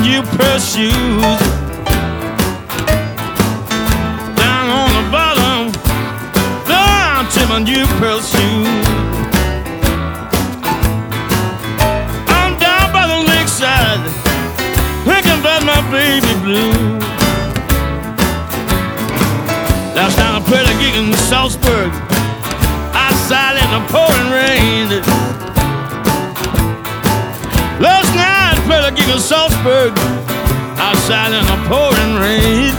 you pearl shoes. Down on the bottom, down to my new pearl shoes. I'm down by the lakeside, thinking about my baby blue. Last night I played a gig in Salzburg, outside in the pouring rain. Last night I played a gig in Salzburg, outside in the pouring rain.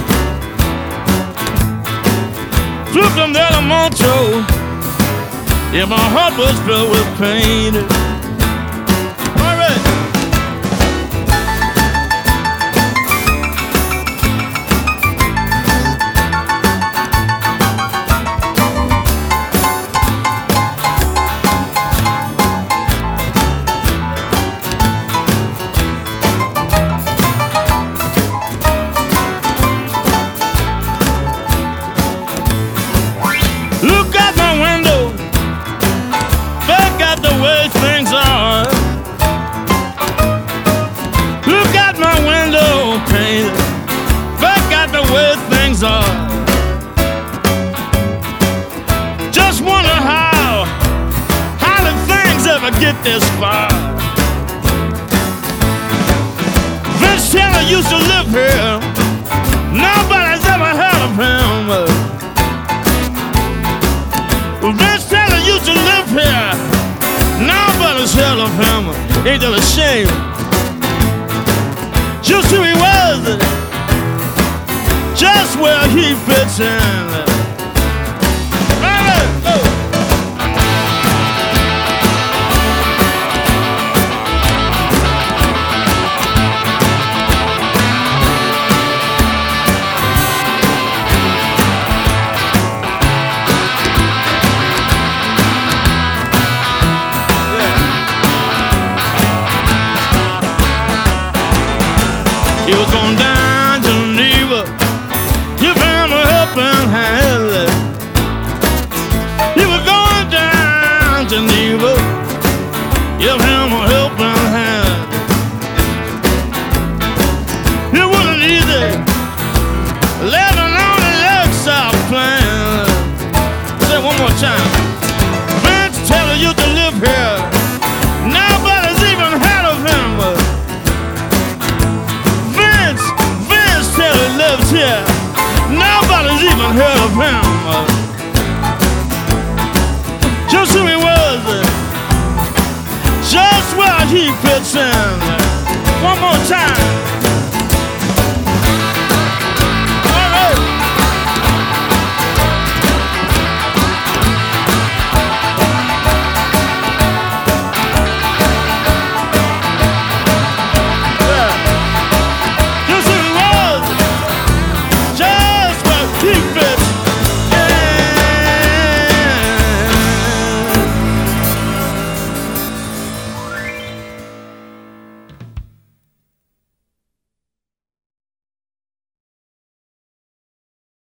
Flew from there to Montreux, yeah, my heart was filled with pain. All right. Look out my window, back at the way things are. Look out my window pane, back at the way things are. Just wonder how did things ever get this far? Vince Taylor used to live here, nobody's ever heard of him. Vince Taylor used to live here, nobody's heard of him. Ain't that a shame? Just who he was, just where he fits in. He was going down to Geneva, give him a helping hand. He was going down to Geneva, give him a helping hand. It wasn't easy living on the Lakeside Plain. Say it one more time. Vince Taylor used to live here, nobody's even heard of him. Lives here, nobody's even heard of him. Just who he was, just where he fits in. One more time.